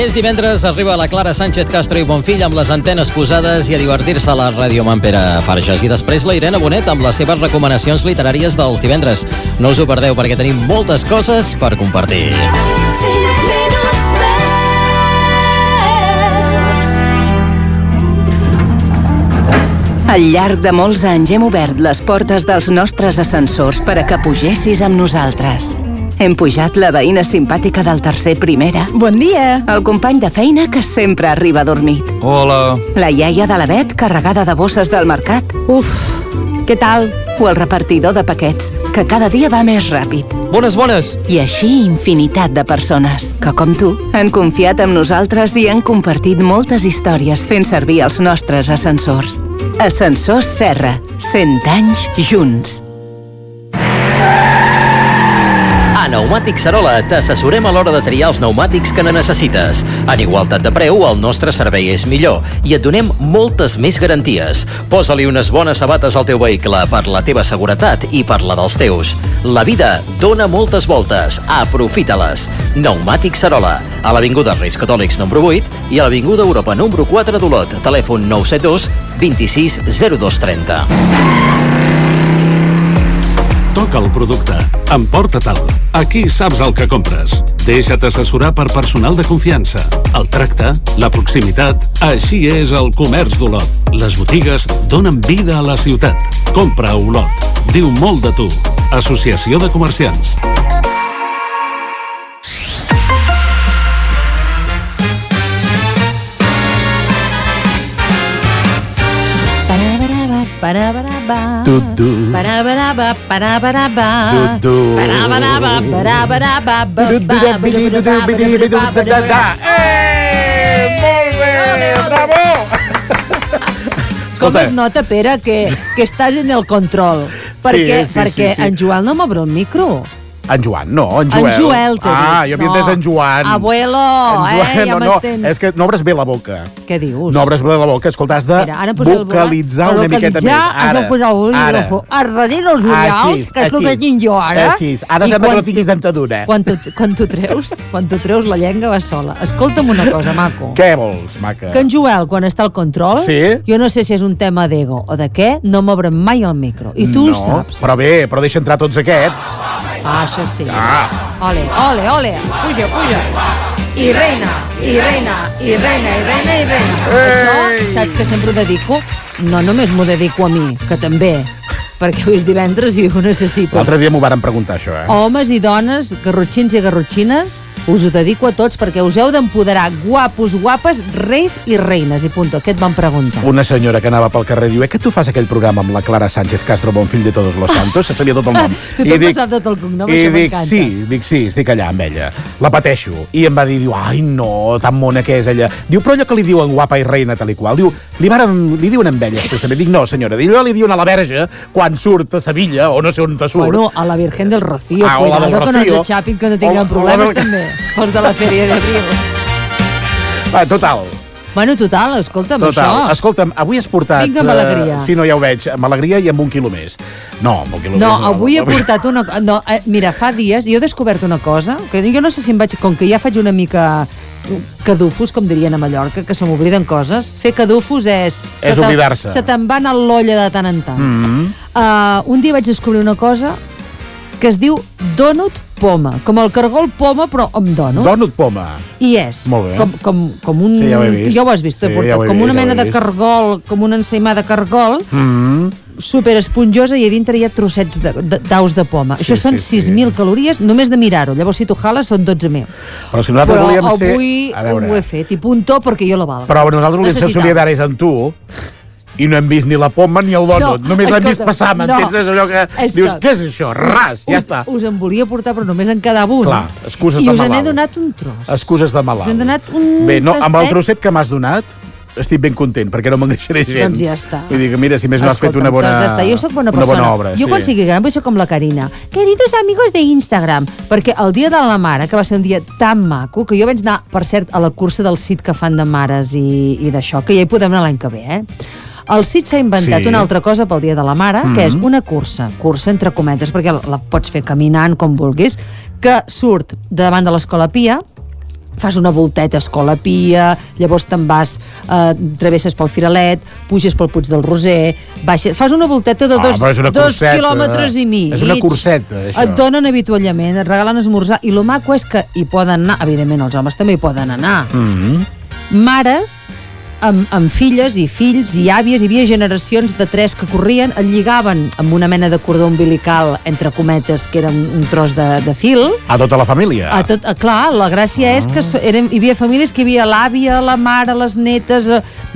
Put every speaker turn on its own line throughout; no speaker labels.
És divendres, arriba la Clara Sánchez Castro i Bonfill amb les antenes posades i a divertir-se a la ràdio amb en Pere Farges. I després la Irene Bonet amb les seves recomanacions literàries dels divendres. No us ho perdeu perquè tenim moltes coses per compartir.
Al llarg de molts anys hem obert les portes dels nostres ascensors per a que pugessis amb nosaltres. Hem pujat la veïna simpàtica del tercer primera.
Bon dia!
El company de feina que sempre arriba dormit.
Hola!
La iaia de la Bet carregada de bosses del mercat.
Uf, què tal?
O el repartidor de paquets, que cada dia va més ràpid.
Bones, bones!
I així infinitat de persones que, com tu, han confiat en nosaltres i han compartit moltes històries fent servir els nostres ascensors. Ascensors Serra, 100 anys junts.
A Pneumàtics Sarola t'assessorem a l'hora de triar els pneumàtics que necessites. En igualtat de preu, el nostre servei és millor i et donem moltes més garanties. Posa-li unes bones sabates al teu vehicle per la teva seguretat i per la dels teus. La vida dona moltes voltes. Aprofita-les. Pneumàtics Sarola, a l'Avinguda Reis Catòlics número 8 i a l'Avinguda Europa número 4 d'Olot. Telèfon 972 26 0230.
Toca el producte. Emporta-te'l. Aquí saps el que compres. Deixa't assessorar per personal de confiança. El tracte, la proximitat, així és el comerç d'Olot. Les botigues donen vida a la ciutat. Compra a Olot. Diu molt de tu. Associació de Comerciants.
Bravo!
Com es nota, Pere, que estàs en el control? Perquè en Joel no m'obre el micro.
En Joan, no, en Joel.
En Joel, t'he dit.
Jo havia entès en Joan.
Abuelo, ja m'entens.
És que no obres bé la boca.
Què dius?
No obres bé la boca, escolta, has de vocalitzar una miqueta més.
Ara. Arredint els ullals, que és el que tinc jo ara.
Així, ara sembla que no tinguis dentadura.
Quan tu treus la llengua va sola. Escolta'm una cosa, maco.
Què vols, maca?
Que en Joel, quan està al control, jo no sé si és un tema d'ego o de què, no m'obre mai el micro. I tu ho saps.
Però bé, però deixa entrar tots aquests.
Això sí. Ole, ole, ole. Puja, puja. I reina. Això, saps que sempre ho dedico? No només m'ho dedico a mi, que també, perquè avui és divendres i ho necessito.
L'altre dia m'ho varen preguntar, això,
Homes i dones, garrotxins i garrotxines, us ho dedico a tots perquè us heu d'empoderar, guapos, guapes, reis i reines, i punto. Què et van preguntar?
Una senyora que anava pel carrer diu: que tu fas aquell programa amb la Clara Sánchez Castro, Bonfill de Todos los Santos? Se sabia tot el nom.
Tothom sap tot el cognom, això m'encanta.
I dic, sí, estic allà amb ella. La pateixo. I em va dir, ai, no, tan mona que és ella. Diu, però allò que li diuen guapa i reina tal i qual, diu, li diuen amb ella expressament. Dic, no, senyora, allò li diuen a la Verge quan surt a Sevilla, o no sé on te surt.
Bueno, a la Virgen del Rocío, cuidado que no ens aixapin, que no tinguem problemes també, els de la Fèria d'Abril.
Total,
escolta'm, això.
Escolta'm, avui has portat...
Vinga, amb alegria.
Sí, no, ja ho veig, amb alegria i amb 1 quilo més. No, amb 1 quilo més.
No, avui he portat una... No, mira, fa dies jo he descobert una cosa, que jo no sé si em vaig... Com que ja faig una mica cadufos, com dirien a Mallorca, que se m'obliden coses, fer cadufos és
oblidar-se.
Se te'n va anar l'olla de tant en tant. Un dia vaig descobrir una cosa que es diu Donut Poma, com el cargol poma però amb donut.
Donut Poma.
I és com un...
Sí, ja ho he vist.
Ja ho has vist, com una mena de cargol, com una ensaïmada de cargol, super esponjosa, i a dintre hi ha trossets d'aus de poma. Això són 6.000 calories només de mirar-ho. Llavors, si tu jales, són 12.000.
Però si nosaltres volíem ser...
Però avui ho he fet, i puntó, perquè jo lo valgo.
Però nosaltres volíem ser solidaris amb tu, i no hem vist ni la poma ni el donut. Només l'hem vist passar, m'entens? És allò que dius, què és això? Ras, ja està.
Us en volia portar, però només en quedava un.
Clar, excuses de malalt.
I us n'he donat un tros.
Excuses de malalt.
Us n'he donat un...
Bé, no, amb el trosset que m'has donat, estic ben content, perquè no m'engreixaré gens.
Doncs ja està.
Vull dir que, mira, si més no has fet una bona
jo soc bona persona.
Obra.
Jo quan sigui gran vull ser com la Carina. Queridos amigos de Instagram. Perquè el dia de la mare, que va ser un dia tan maco, que jo vaig anar, per cert, a la cursa del CIT que fan de mares i d'això, que ja hi podem anar l'any que ve, El CIT s'ha inventat una altra cosa pel Dia de la Mare, que és una cursa entre cometes, perquè la pots fer caminant com vulguis, que surt davant de l'Escola Pia, fas una volteta a Escola Pia, llavors te'n vas, travesses pel Firalet, puges pel Puig del Roser, baixes, fas una volteta de 2 quilòmetres i mig.
És una curseta, això.
Et donen avituallament, et regalen esmorzar, i lo maco és que hi poden anar, evidentment els homes també hi poden anar, mares amb filles i fills i àvies, hi havia generacions de 3 que corrien, el lligaven amb una mena de cordó umbilical, entre cometes, que era un tros de fil.
A tota la família?
Clar, la gràcia és que hi havia famílies que hi havia l'àvia, la mare, les netes,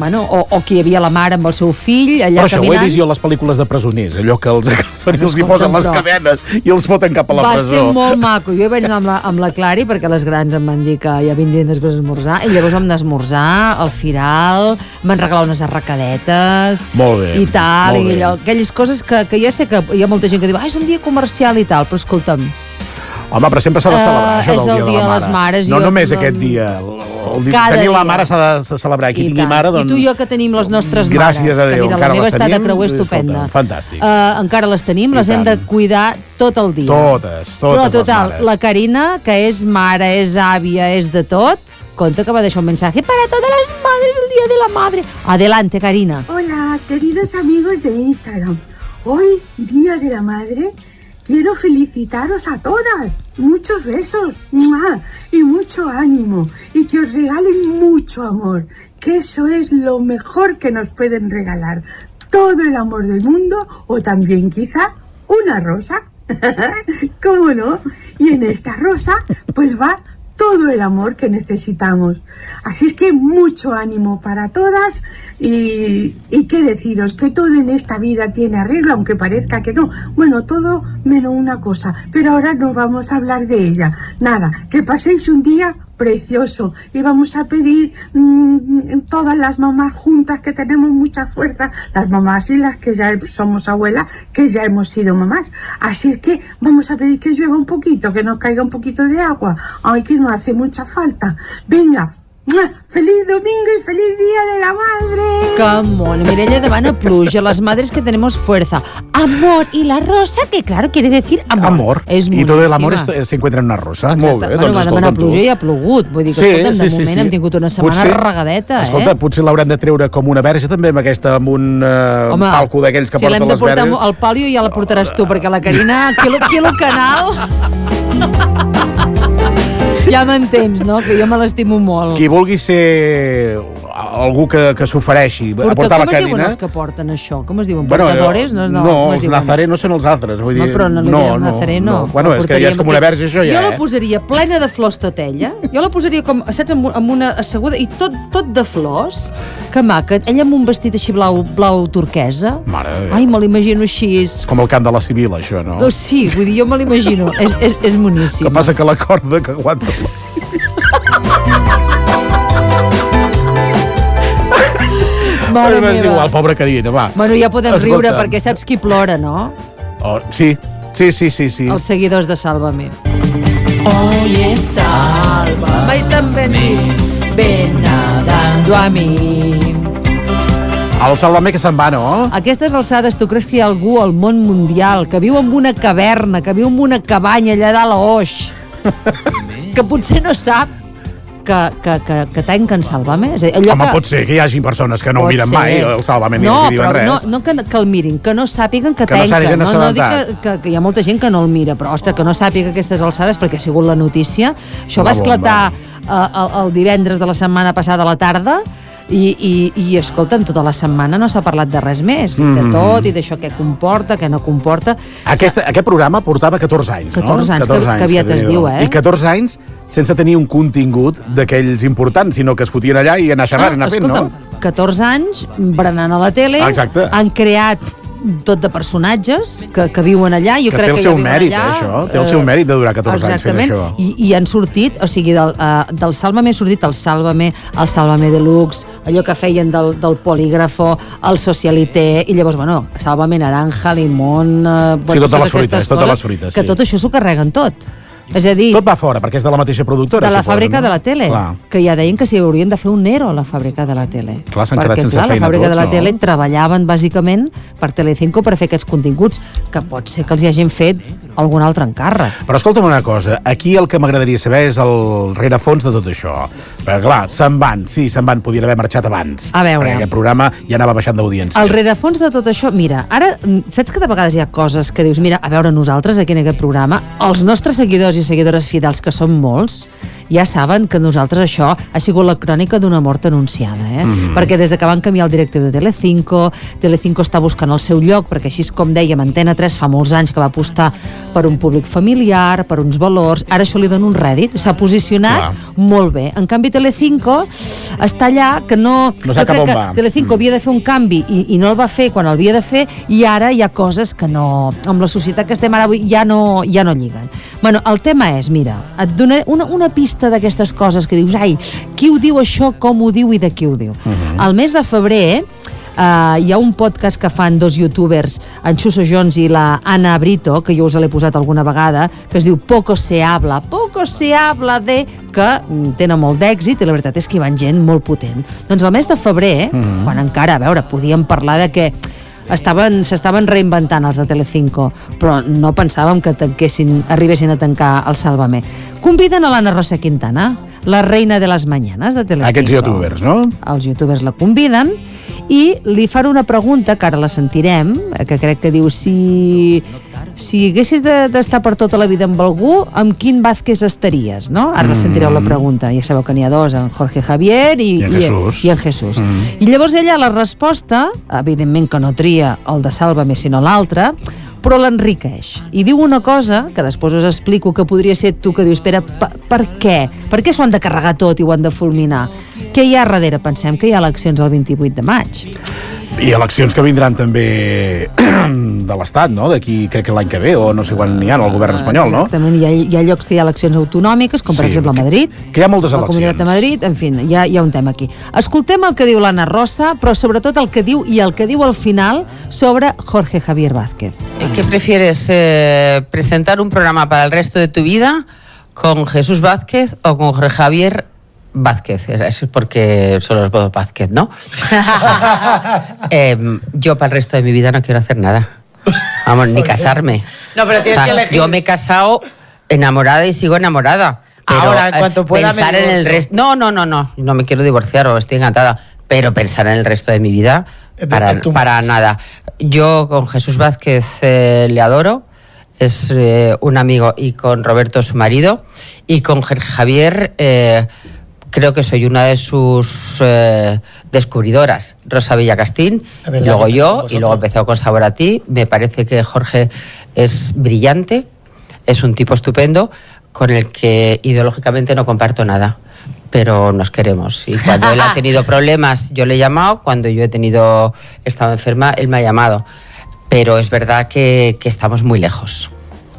o que hi havia la mare amb el seu fill, allà
però això
caminant.
Ho he vist jo a les pel·lícules de presoners, allò que els agafen i els hi posen les cadenes i els foten cap a la presó.
Va ser molt maco. Jo vaig anar amb la Clari, perquè les grans em van dir que ja vindrien després d'esmorzar, i llavors vam d'esmorzar al Firal, m'han regalat unes arracadetes i tal, i allò, aquelles coses que ja sé que hi ha molta gent que diu és un dia comercial i tal, però escolta'm,
home, però sempre s'ha de celebrar això
és el dia de les mares,
no només aquest dia, tenir la mare s'ha de celebrar, qui tingui mare doncs...
I tu i jo que tenim les nostres mares,
gràcies a Déu,
que mira, la meva està de creuer estupenda,
fantàstic,
encara les tenim, les hem de cuidar tot el dia,
totes
però total,
les mares.
la Carina, que és mare, és àvia, és de tot, conta que va deixar un mensaje para todas las madres el día de la madre. Adelante, Karina.
Hola, queridos amigos de Instagram. Hoy, Día de la Madre, quiero felicitaros a todas. Muchos besos ¡mua! Y mucho ánimo. Y que os regalen mucho amor. Que eso es lo mejor que nos pueden regalar. Todo el amor del mundo o también quizá una rosa. ¿Cómo no? Y en esta rosa pues va todo el amor que necesitamos. Así es que mucho ánimo para todas y qué deciros, que todo en esta vida tiene arreglo, aunque parezca que no. Bueno, todo menos una cosa, pero ahora no vamos a hablar de ella. Nada, que paséis un día precioso y vamos a pedir todas las mamás juntas que tenemos mucha fuerza, las mamás y las que ya somos abuelas, que ya hemos sido mamás. Así es que vamos a pedir que llueva un poquito, que nos caiga un poquito de agua. Ay, que no hace mucha falta. Venga, ¡feliz domingo y feliz Día de la Madre!
¡Qué mono! Mireia demana pluja, las madres que tenemos fuerza. Amor, y la rosa, que claro, quiere decir amor. És
i tot l'amor se encuentra en una rosa.
Exacte.
Molt bé,
bueno,
doncs
va demanar pluja i ha plogut. Vull dir que, escolta'm, de moment hem tingut una setmana regadeta,
Escolta, potser l'haurem de treure com una verge també, amb un palco d'aquells que porten les verges.
Si l'hem de portar al pàlio ja la portaràs tu, perquè la Carina, quilo canal... Ja m'entens, no? Que jo me l'estimo molt.
Qui vulgui ser algú que s'ofereixi a portar la Carina...
Com es diuen els que porten això? Com es diuen? Portadores?
No, els nazarenos són els altres. Vull dir,
però no li diem nazareno.
Bueno, és que ja és com una verge, això ja,
Jo la posaria plena de flors tot ella. Jo la posaria com, saps, amb una asseguda, i tot de flors. Que maca. Ella amb un vestit així blau turquesa.
Mare de Déu.
Ai, me l'imagino així.
Com el cant de la Sibila, això, no?
Sí, vull dir, jo me l'imagino. És moníssim.
Que passa que la corda que aguanta la
Mare meva.
És igual, pobra Carina, va.
Bueno, ja podem riure, perquè saps qui plora, no?
Sí.
Els seguidors de Sálvame. Oye, Sálvame, també ven nadando a mi.
El Sálvame que se'n va, no?
A aquestes alçades, tu creus que hi ha algú al món mundial que viu en una caverna, que viu en una cabanya allà dalt a Oix, que potser no sap que tanquen Sálvame?
Home, pot ser que hi hagi persones que no ho miren mai, el Sálvame, ni els diuen res.
No que el mirin, que no sàpiguen que tanquen. No dic que hi ha molta gent que no el mira, però, ostres, que no sàpiga aquestes alçades, perquè ha sigut la notícia. Això va esclatar el divendres de la setmana passada a la tarda, i escolta'm, tota la setmana no s'ha parlat de res més, de tot, i d'això que comporta, que no comporta.
Aquest programa portava 14 anys, no?
14 anys, que aviat es diu, eh?
I 14 anys sense tenir un contingut d'aquells importants, sinó que es fotien allà i anar xerrant, anar fent, no?
Escolta'm, 14 anys berenant a la tele, han creat tot de personatges que viuen allà. Jo crec que
té el seu mèrit, això. Té el seu mèrit de durar 14 anys fent això.
I han sortit, o sigui, del Sálvame ha sortit el Sálvame Deluxe, allò que feien del polígrafo, el Socialité, i llavors, bueno, Sálvame Naranja, Limón...
Sí, totes les fruites.
Que tot això s'ho carreguen tot. És a dir,
tot va fora, perquè és de la mateixa productora.
de la
suposo,
fàbrica
no?
de la tele,
Clar.
que ja deien que s'hi haurien de fer un ERO a la fàbrica de la tele.
Clar, s'han quedat sense
la
feina
fàbrica
tots,
de la
no?
tele treballaven bàsicament per Telecinco per fer aquests continguts, que pot ser que els hi hagin fet algun altre encàrrec.
Però escolta'm una cosa, aquí el que m'agradaria saber és el rerefons de tot això. Perquè clar, se'n van, podien haver marxat abans.
A veure.
Perquè aquest programa ja anava baixant d'audiència.
El rerefons de tot això, mira, ara, saps que de vegades hi ha coses que dius, mira, a veure, nosaltres aquí en aquest programa, els nostres seguidors i seguidores fidels, que són molts, ja saben que nosaltres això ha sigut la crònica d'una mort anunciada, perquè des de que van canviar el directiu de Telecinco està buscant el seu lloc, perquè així com dèiem, Antena 3 fa molts anys que va apostar per un públic familiar, per uns valors, ara això li dona un rèdit, s'ha posicionat molt bé. En canvi, Telecinco està allà que no...
No sap cap on va.
Telecinco havia de fer un canvi i no el va fer quan el havia de fer, i ara hi ha coses que no... Amb la societat que estem ara avui ja no lliguen. Bueno, el tema és, mira, et donaré una pista d'aquestes coses que dius, ai, qui ho diu això, com ho diu i de qui ho diu. Al mes de febrer hi ha un podcast que fan dos youtubers, en Xuso Jones i la Ana Brito, que jo us l'he posat alguna vegada, que es diu Poco se habla de, que tenen molt d'èxit i la veritat és que hi van gent molt potent. Doncs al mes de febrer, quan encara, a veure, podíem parlar de que s'estaven reinventant els de Telecinco, però no pensàvem que arribessin a tancar el Sálvame. Conviden a l'Anna Rosa Quintana, la reina de les mañanes de Telecinco.
Aquests youtubers, no?
Els youtubers la conviden i li fan una pregunta, que ara la sentirem, que crec que diu, si haguessis d'estar per tota la vida amb algú, amb quin Vázquez estaries, no? Ara sentireu la pregunta. Ja sabeu que n'hi ha dos, en Jorge Javier i en Jesús. I llavors ella, la resposta, evidentment que no tria el de Sálvame, sinó l'altre, però l'enriqueix. I diu una cosa, que després us explico, que podria ser tu que dius, espera, per què? Per què s'ho han de carregar tot i ho han de fulminar? Què hi ha darrere? Pensem que hi ha eleccions el 28 de maig.
I eleccions que vindran també de l'Estat, no? D'aquí, crec que l'any que ve, o no sé quan n'hi ha, al govern espanyol, no?
Exactament, hi ha llocs que hi ha eleccions autonòmiques, com per exemple a Madrid.
Que hi ha moltes eleccions.
La Comunitat de Madrid, en fi, hi ha un tema aquí. Escoltem el que diu l'Anna Rosa, però sobretot el que diu al final sobre Jorge Javier Vázquez.
¿Qué prefieres, presentar un programa para el resto de tu vida con Jesús Vázquez o con Jorge Javier Vázquez? Eso es porque son los dos Vázquez, ¿no? Yo para el resto de mi vida no quiero hacer nada. Vamos, ni casarme.
No, pero tienes que elegir.
Yo me he casado enamorada y sigo enamorada. Pero
ahora, en cuanto pueda,
pensar en el resto... No me quiero divorciar o estoy encantada. Pero pensar en el resto de mi vida, para nada. Yo con Jesús Vázquez le adoro. Es un amigo, y con Roberto, su marido. Y con Jorge Javier... creo que soy una de sus descubridoras. Rosa Villacastín, y luego yo, y luego empezó con Sabor a ti. Me parece que Jorge es brillante, es un tipo estupendo, con el que ideológicamente no comparto nada, pero nos queremos. Y cuando él ha tenido problemas, yo le he llamado. Cuando yo he estado enferma, él me ha llamado. Pero es verdad que estamos muy lejos.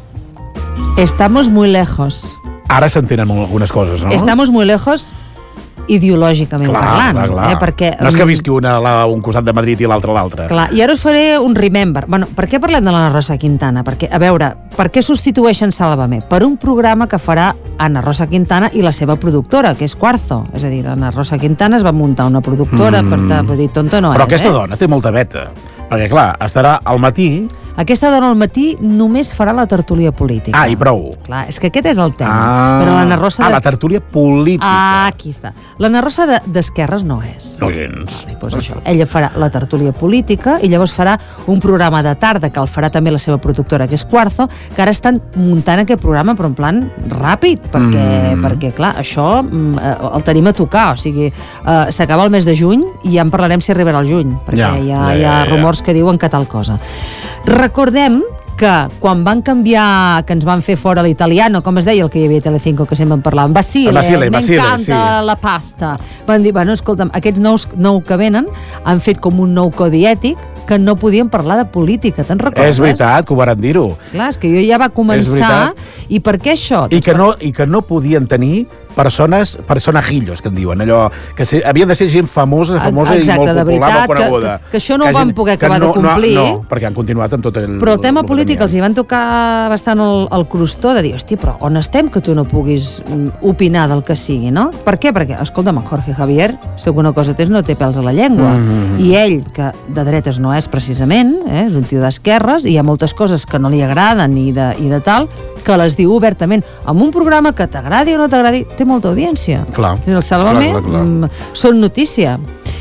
Estamos muy lejos.
Ara s'entenen algunes coses, no?
Estamos muy lejos ideològicament parlant.
Clar.
Perquè,
no és que visqui un costat de Madrid i l'altre a l'altre.
Clar, i ara us faré un remember. Bueno, per què parlem de l'Anna Rosa Quintana? Perquè, a veure, per què substitueixen Sálvame? Per un programa que farà Anna Rosa Quintana i la seva productora, que és Cuarzo. És a dir, Anna Rosa Quintana es va muntar una productora, per dir, tonto no és.
Però aquesta dona té molta veta. Perquè, clar, estarà al matí...
Aquesta dona al matí només farà la tertúlia política.
I prou.
Clar, és que aquest és el tema. Però l'Anna Rosa
la tertúlia política.
Aquí està. L'Anna Rosa d'esquerres no és.
No gens.
Doncs això. Ella farà la tertúlia política i llavors farà un programa de tarda que el farà també la seva productora, que és Cuarzo, que ara estan muntant aquest programa, però en plan ràpid, perquè clar, això el tenim a tocar. O sigui, s'acaba el mes de juny i ja en parlarem si arribarà al juny, perquè hi ha rumors que diuen que tal cosa. Recordem que quan van canviar, que ens van fer fora l'italiano, com es deia el que hi havia a Telecinco, que sempre en parlàvem, Basile, m'encanta la pasta. Van dir, bueno, escolta'm, aquests nou que venen han fet com un nou codi ètic que no podien parlar de política, te'n recordes?
És veritat, que ho varen dir-ho.
Clar, és que jo ja va començar, i per què això?
I que no podien tenir personajillos, que en diuen, allò que havien de ser gent famosa i molt popular, molt coneguda.
Que això no ho van poder acabar de complir.
No, perquè han continuat amb tot el...
Però el tema polític els hi van tocar bastant el crostó de dir, hòstia, però on estem que tu no puguis opinar del que sigui, no? Per què? Perquè, escolta'm, Jorge Javier, si alguna cosa tens, no té pèls a la llengua. I ell, que de dretes no és precisament, és un tio d'esquerres, i hi ha moltes coses que no li agraden i de tal, que les diu obertament. En un programa que t'agradi o no t'agradi, té molta audiència.
Clar.
El Sálvame són notícia.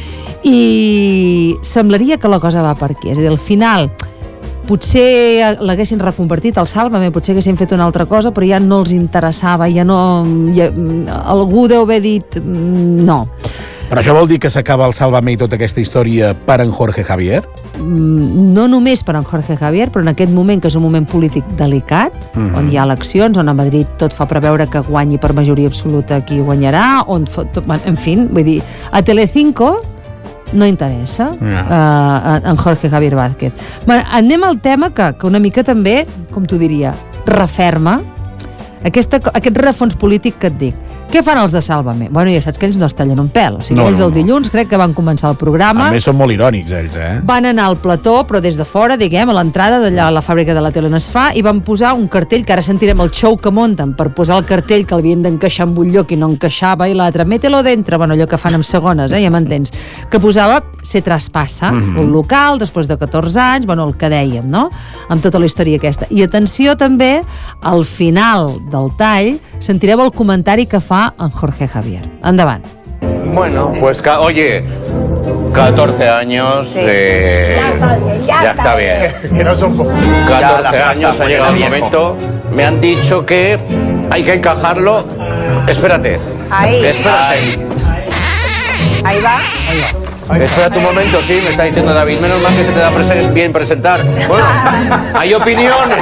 I semblaria que la cosa va per aquí. És a dir, al final, potser l'haguessin reconvertit al Sálvame, potser haguessin fet una altra cosa, però ja no els interessava, algú deu haver dit no.
Però això vol dir que s'acaba el Sálvame i tota aquesta història per en Jorge Javier?
No només per en Jorge Javier, però en aquest moment, que és un moment polític delicat, on hi ha eleccions, on a Madrid tot fa preveure que guanyi per majoria absoluta qui guanyarà, en fi, vull dir, a Telecinco no interessa en Jorge Javier Vázquez. Bueno, anem al tema que una mica també, com t'ho diria, referma aquest refons polític que et dic. Què fan els de Sálvame? Bueno, ja saps que ells no es tallen un pèl. O sigui, ells el dilluns crec que van començar el programa.
A més, són molt irònics, ells,
Van anar al plató, però des de fora, diguem, a l'entrada d'allà a la fàbrica de la tele on es fa, i van posar un cartell, que ara sentirem el show que munten per posar el cartell que l'havien d'encaixar en un lloc i no encaixava, i l'altre, mételo dentro, bueno, allò que fan amb segones, ja m'entens, que posava se traspassa, un local, després de 14 anys, bueno, el que dèiem, no? Amb tota la història aquesta. I atenció també, al final del tall, sentireu el comentari que fa en Jorge Javier. Endavant.
Bueno, pues oye, 14 años, ya está bien. Que no son 14 años, ha llegado el momento. Me han dicho que hay que encajarlo. Espérate. Espérate.
Ahí va.
Espera tu momento, sí, me está diciendo David. Menos mal que se te da bien presentar. Bueno, hay opiniones.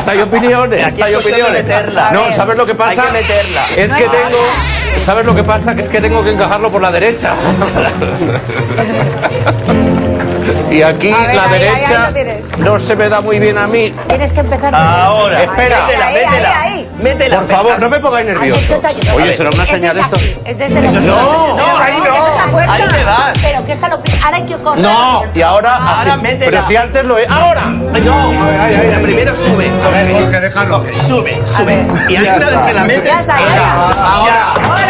No, ¿sabes lo que pasa?
Hay que meterla.
Es que ¿sabes lo que pasa? Que es que tengo que encajarlo por la derecha. Y aquí la derecha no se me da muy bien a mí.
Tienes que empezar.
Ahora, espera.
Métela.
Por favor, no me pongáis nervioso. Oye, ¿será una señal esto?
Es desde la
No, ahí no. Ahí te vas.
Pero que eso ahora hay que correr.
No, y ahora métela. Pero si antes lo he... ¡Ahora!
No,
primero sube. A ver, Jorge, déjalo.
Sube.
Y ahí una vez que la metes... Ahora.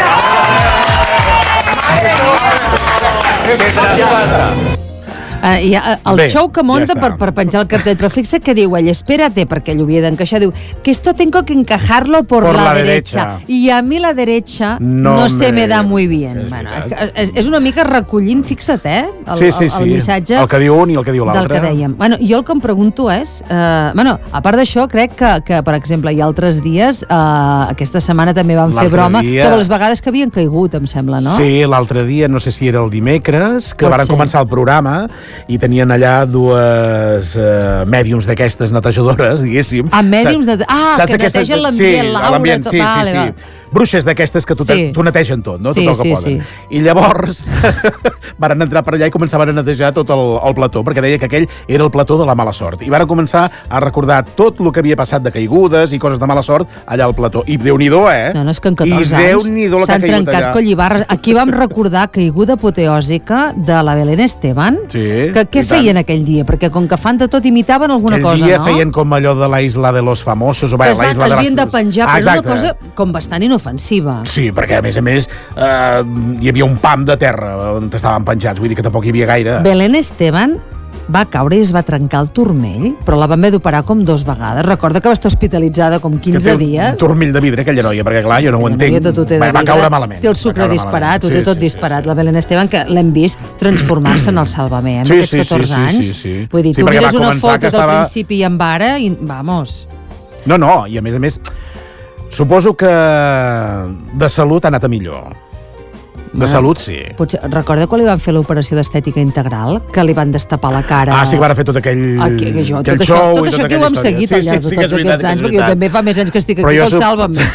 ¿Qué pasa?
El show que monta per penjar el cartell, però fixa que diu ell, espérate, perquè ell ho havia d'encaixar, diu que esto tengo que encajarlo por la derecha. I a mi la derecha no se me da muy bien. Bueno, és una mica recollint, fixa't, el missatge
el que diu un i el que diu l'altre.
Del que dèiem. Bueno, jo el que em pregunto és, a part d'això, crec que, per exemple, hi ha altres dies, aquesta setmana també van fer broma, de les vegades que havien caigut, em sembla, no?
Sí, l'altre dia, no sé si era el dimecres, que varen començar el programa i tenien allà dues mèdiums d'aquestes netejadores, diguéssim.
Mèdiums que netegen l'ambient, l'aura...
Sí. Bruixes d'aquestes que t'ho netegen tot, no? Tot el que poden. I llavors varen entrar per allà i començaven a netejar tot el plató, perquè deia que aquell era el plató de la mala sort. I varen començar a recordar tot el que havia passat de caigudes i coses de mala sort allà al plató. I Déu-n'hi-do,
No, és que en 14 anys s'han trencat collibarres. Aquí vam recordar caiguda apoteòsica de la Belén Esteban. Què feien aquell dia? Perquè com que fan de tot imitaven alguna cosa, no?
Aquell dia feien com allò de la Isla de los Famosos.
Que es havien de penjar, però és una cosa com bastant inofensiva.
Sí, perquè a més hi havia un pam de terra on estaven penjats, vull dir que tampoc hi havia gaire.
Belén Esteban va caure i es va trencar el turmell, però la van haver d'operar com 2 vegades. Recorda que va estar hospitalitzada com 15 dies.
Un turmell de vidre, aquella noia, perquè clar, jo no ho entenc. Va caure malament.
Té el sucre disparat, ho té tot disparat. La Belén Esteban, que l'hem vist transformar-se en el Sálvame, amb aquests 14 anys. Vull dir, tu mires una foto del principi i amb ara i vamos.
No, i a més, suposo que de salut ha anat a millor. De salut, sí.
Potser, recorda quan li van fer l'operació d'estètica integral? Que li van destapar la cara...
Sí, que van fer tot aquell show.
Tot això que ho hem seguit al llarg de tots aquests anys, perquè jo també fa més anys que estic aquí que el Sálvame.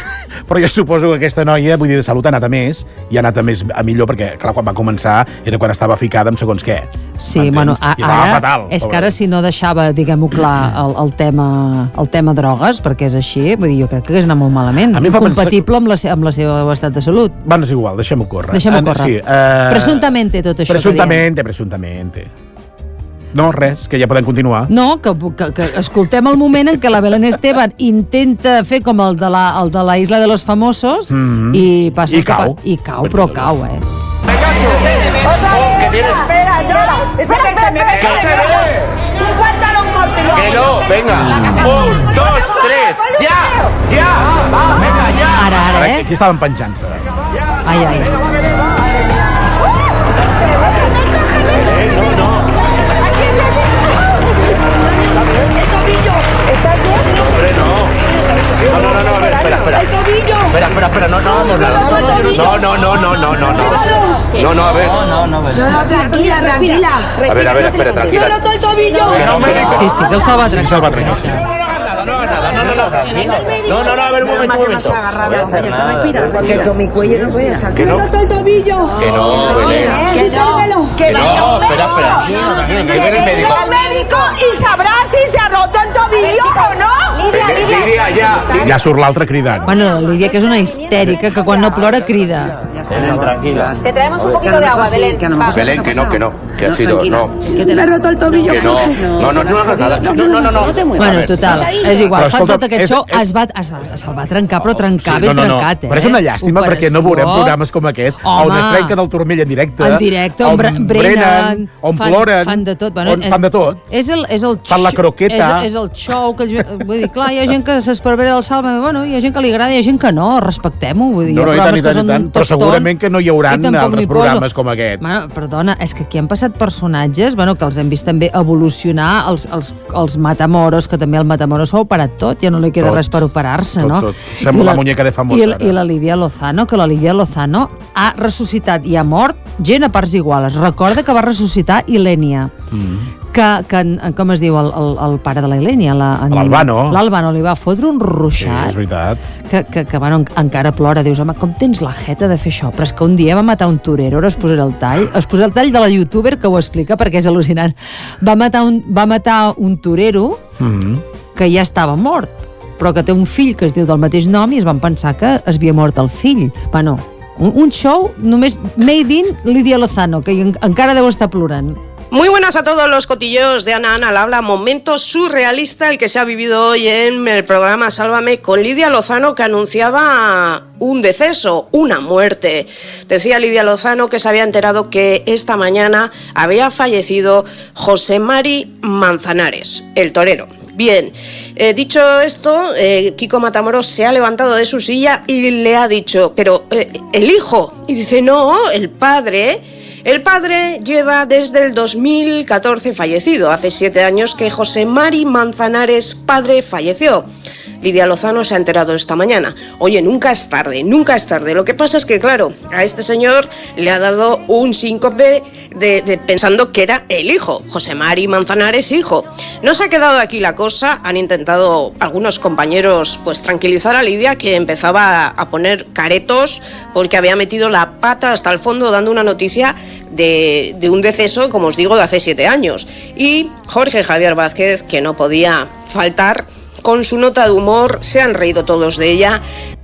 Però jo suposo que aquesta noia, vull dir, de salut ha anat a més, i ha anat a més a millor, perquè, clar, quan va començar era quan estava ficada amb segons què.
Sí, bueno, ara, és que ara si no deixava, diguem-ho clar, el tema drogues, perquè és així, vull dir, jo crec que hagués anat molt malament. Incompatible amb la seva estat de salut.
Bueno, és igual, deixem-ho córrer.
Sí, presuntamente tot això
Presuntamente. No, res, que ja podem continuar.
No, que escoltem el moment en què la Belén Esteban intenta fer com el de la Isla de los Famosos i passa...
I cau.
Però cau,
¿Qué tienes? Espera.
¿Qué se ve?
Un pantalón corto.
Que no, venga. 1, 2, 3. Ya. Venga, ya.
Ara,
Aquí estaven penjant-se.
Ai.
No, a ver, espera. Espera, no hagamos nada. No, a ver.
No, tranquila.
A ver, espera, tranquila.
Yo noto el tobillo.
Sí, que el salva tranquil.
No, a ver, un momento.
Porque con mi cuello no voy a sacar.
Que no.
Noto el tobillo.
Que no, Belén.
Que no,
espera. Que ver el médico.
al médico y sabrá si se ha roto el tobillo o no.
Lidia, ya.
Ja surt l'altre cridant.
Bueno, la Lídia, que és una histèrica, que quan no plora crida.
Belén, tranquila.
Te traemos un poquito de agua, Belén.
Belén, que no. Que ha sido, no.
Que te me ha roto el tobillo.
Que no hagas nada. No.
Bueno, total, és igual. Fa tot aquest show, se'l va trencar, però trencar ben trencat,
Però és una llàstima, perquè no veurem programes com aquest, on es trenquen el turmell en directe,
on brenen,
on ploren,
fan de tot.
On fan de tot.
És el
fan la croqueta.
És el show, vull dir, clar, hi ha gent que s'esperbera del Salva, bueno, hi ha gent que li agrada, hi ha gent que no, respectem-ho, vull dir, hi ha programes que són
però segurament que no hi haurà altres programes com aquest.
Bueno, perdona, és que aquí han passat personatges, bueno, que els hem vist també evolucionar, els Matamoros, que també el Matamoros s'ho ha operat tot, ja no li queda res per operar-se, no?
Tot. Sembla la muñeca de Famosa.
I la Lídia Lozano, que la Lídia Lozano ha ressuscitat i ha mort gent a parts iguales. Recorda que va ressuscitar Ilenia, que com es diu el pare de la Ilenia?
L'Albano.
L'Albano li va fotre un ruixat.
Sí, és veritat.
Que bueno, encara plora. Dius, home, com tens la jeta de fer això? Però és que un dia va matar un torero, ara es posarà el tall. Es posarà el tall de la youtuber que ho explica perquè és al·lucinant. Va matar un torero que ja estava mort, però que té un fill que es diu del mateix nom i es van pensar que es havia mort el fill. Bueno, un show només made in Lídia Lozano, que encara deu estar plorant.
Muy buenas a todos los cotilleos de Ana al habla. Momento surrealista el que se ha vivido hoy en el programa Sálvame con Lídia Lozano, que anunciaba un deceso, una muerte. Decía Lídia Lozano que se había enterado que esta mañana había fallecido José Mari Manzanares, el torero. Bien, dicho esto, Kiko Matamoros se ha levantado de su silla y le ha dicho, pero el hijo, y dice, no, el padre lleva desde el 2014 fallecido, hace 7 años que José Mari Manzanares, padre, falleció. Lídia Lozano se ha enterado esta mañana. Oye, nunca es tarde. Lo que pasa es que, claro, a este señor le ha dado un síncope de pensando que era el hijo, José Mari Manzanares, hijo. No se ha quedado aquí la cosa, han intentado algunos compañeros pues tranquilizar a Lídia, que empezaba a poner caretos porque había metido la pata hasta el fondo dando una noticia de un deceso, como os digo, de hace 7 años. Y Jorge Javier Vázquez, que no podía faltar, con su nota de humor, se han reído todos de ella.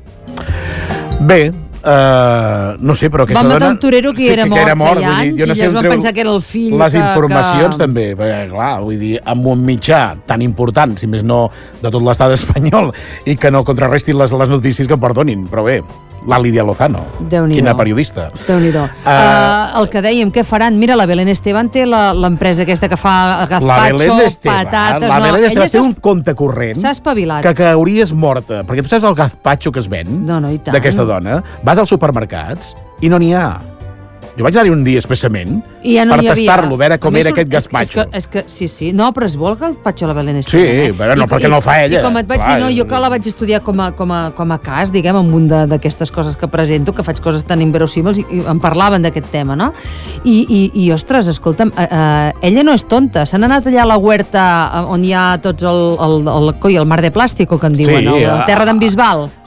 Bé, no sé, però aquesta
dona... Va matar un torero que era mort feia anys, i ja es van pensar que era el fill.
Les informacions també, perquè clar, vull dir, amb un mitjà tan important, si més no de tot l'estat espanyol, i que no contrarrestin les notícies que em perdonin, però bé, la Lídia Lozano, quina periodista.
Déu-n'hi-do. El que dèiem, què faran? Mira, la Belén Esteban té l'empresa aquesta que fa gazpacho, patates...
La Belén Esteban té un compte corrent...
S'ha espavilat.
Que cauries morta. Perquè tu saps el gazpacho que es ven?
No, i tant.
D'aquesta dona? Vas als supermercats i no n'hi ha. Jo vaig anar-hi un dia expressament per tastar-lo, veure com era aquest gazpacho.
És que sí. No, però és bo el gazpacho a la Belén Esteban.
Sí, però no, perquè no el fa ella.
I com et vaig dir, no, jo que la vaig estudiar com a cas, diguem, amb un d'aquestes coses que presento, que faig coses tan inverosímils, i em parlaven d'aquest tema, no? I ostres, escolta'm, ella no és tonta. S'han anat allà a la huerta on hi ha tots el mar de plàstico, que en diuen, la terra d'en Bisbal.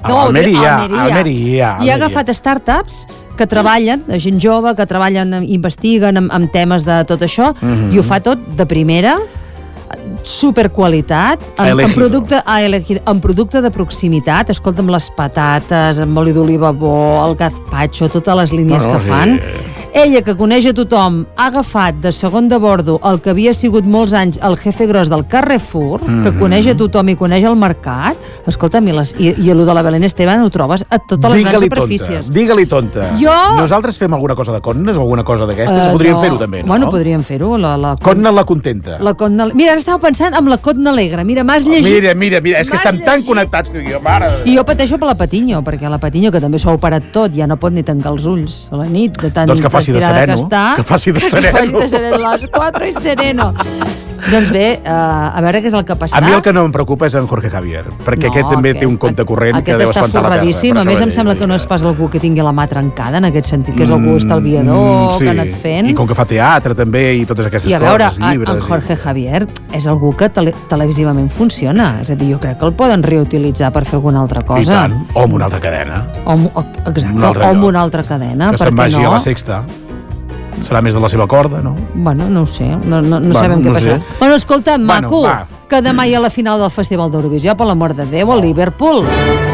Almeria.
I ha agafat startups que treballen, gent jove, que treballen, investiguen amb temes de tot això, i ho fa tot de primera, superqualitat, amb producte de proximitat. Escolta'm, les patates, amb oli d'oliva bo, el gazpacho, totes les línies que fan. Ella, que coneix a tothom, ha agafat de segon de bordo el que havia sigut molts anys el jefe gros del Carrefour, que coneix a tothom i coneix el mercat. Escolta'm, i el de la Belén Esteban ho trobes a totes les grans superfícies.
Digue-li tonta. Nosaltres fem alguna cosa de connes o alguna cosa d'aquestes? Podríem fer-ho també, no?
Bueno, podríem fer-ho.
Cotna la contenta.
Mira, ara estava pensant en la Cotna Alegre. Mira, m'has llegit...
Mira, és que estem tan connectats, tu i jo, mare.
I jo pateixo per la Patiño, perquè la Patiño, que també s'ho ha operat tot, ja no pot ni tancar els ulls a la nit, de tant
faci de sereno, que faci de
sereno a les 4 i sereno. Doncs bé, a veure què és el que passarà.
A mi el que no em preocupa és en Jorge Javier, perquè aquest també té un compte corrent que deu espantar la terra.
Aquest està forradíssim. A més, em sembla que no és pas algú que tingui la mà trencada, en aquest sentit, que és algú estalviador, que ha anat fent.
I com que fa teatre també i totes aquestes coses, llibres.
I a veure, en Jorge Javier és algú que televisivament funciona. És a dir, jo crec que el poden reutilitzar per fer alguna altra cosa.
I tant, o amb una altra cadena.
Exacte, o amb una altra cadena.
Que se'n vagi a la Sexta. Serà més de la seva corda, no?
Bueno, no ho sé, no sabem què passarà. Bueno, escolta'm, maco, que demà hi ha la final del Festival d'Eurovisió, per l'amor de Déu, a Liverpool.